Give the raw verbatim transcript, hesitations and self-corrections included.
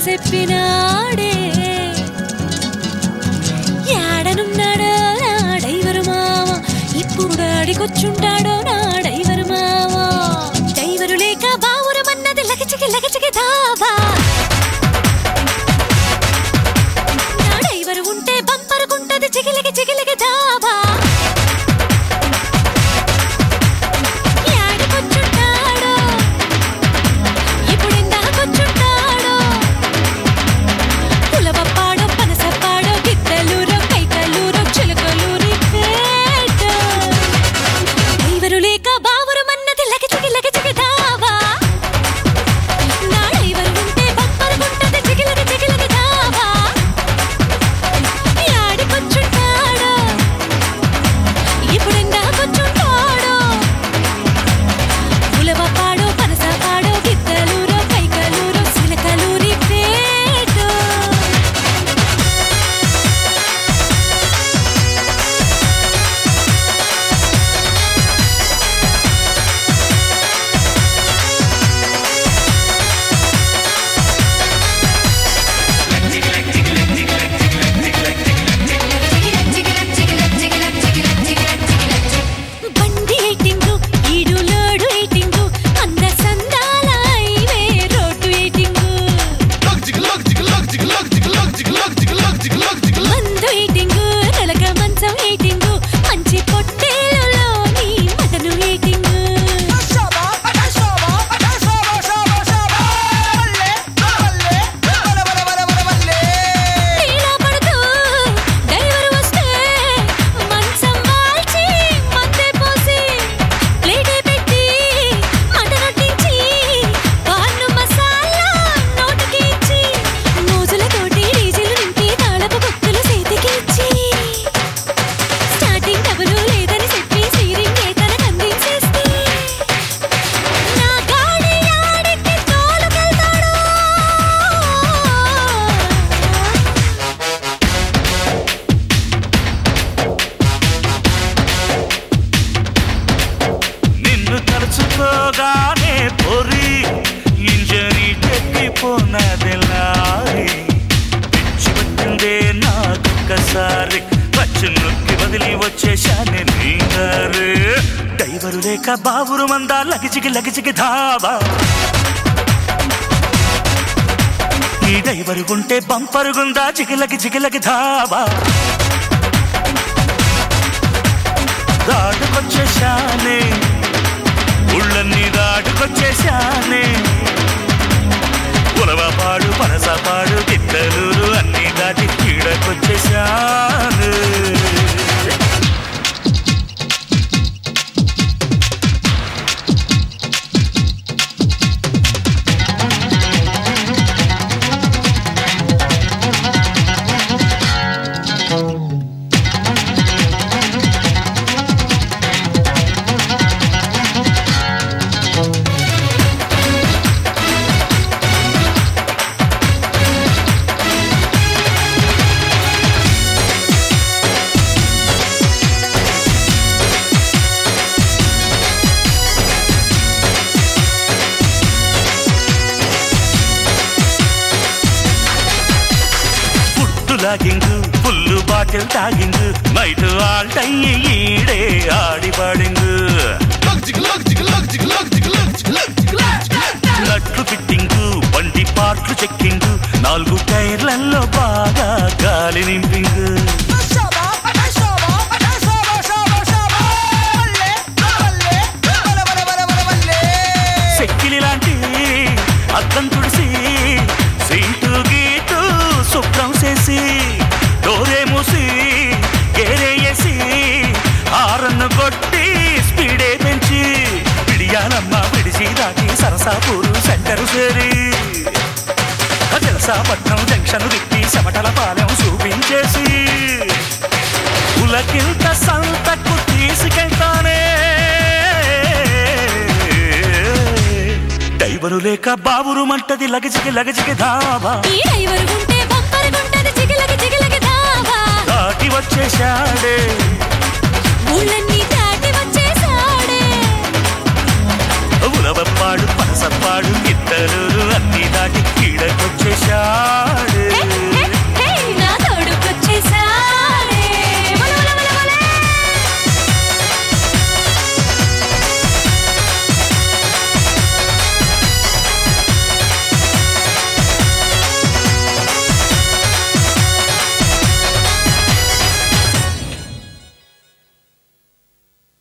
చెప్పినాడే యాడనున్నాడో నా డైవరు మావ ఇప్పుడు అడిగొచ్చుంటాడో నా డైవరు మావ డైవరు లేక బావురమన్నది లగచికి లగచికి దావా నా డైవరు ఉంటే బంపరుకుంటది చిగిలికి చిగిలికి దావా డైవరు లేక బావురు మందా లగిచికి లగిచికి ధావా ఈ డైవరు ఉంటే బంపరుగుందా చిగిలకి చిగిలకి ధావా దాటుకొచ్చేశానే ఉళ్ళన్నీ దాటుకొచ్చేశానే ఉలవపాడు పనసపాడు గిద్దలూరు అన్నీ దాటి కీడకొచ్చేశాను లాగింగు ఫుల్లు బాటిల్ తాగింగు నైట్ ఆల్ టైం ఈడే ఆడి పాడింగు లట్లు ఫిట్టింగు బండి పార్ట్లు చెక్కింగు నాలుగు టైర్లలో బాగా గాలి నింపింగు సెక్కిలి లాంటి అద్దం తుడిసి సీటు గీటు శుభ్రం చేసి డోరే మూసి గేరేసి హారన్ను కొట్టి స్పీడే పెంచి పిడియాలమ్మ పిడిసి దాటి సరసాపూరు సెంటరు చేరి జలసాపట్నం జంక్షన్ తిప్పి చెమటల పాలెం చూపించేసి ఉలకింత సంతకు తీసుకెళ్తానే డైవరు లేక బావురు మంటది లగజికి లగజికి ధావా ఈ డైవరు ఉంటే బంపరు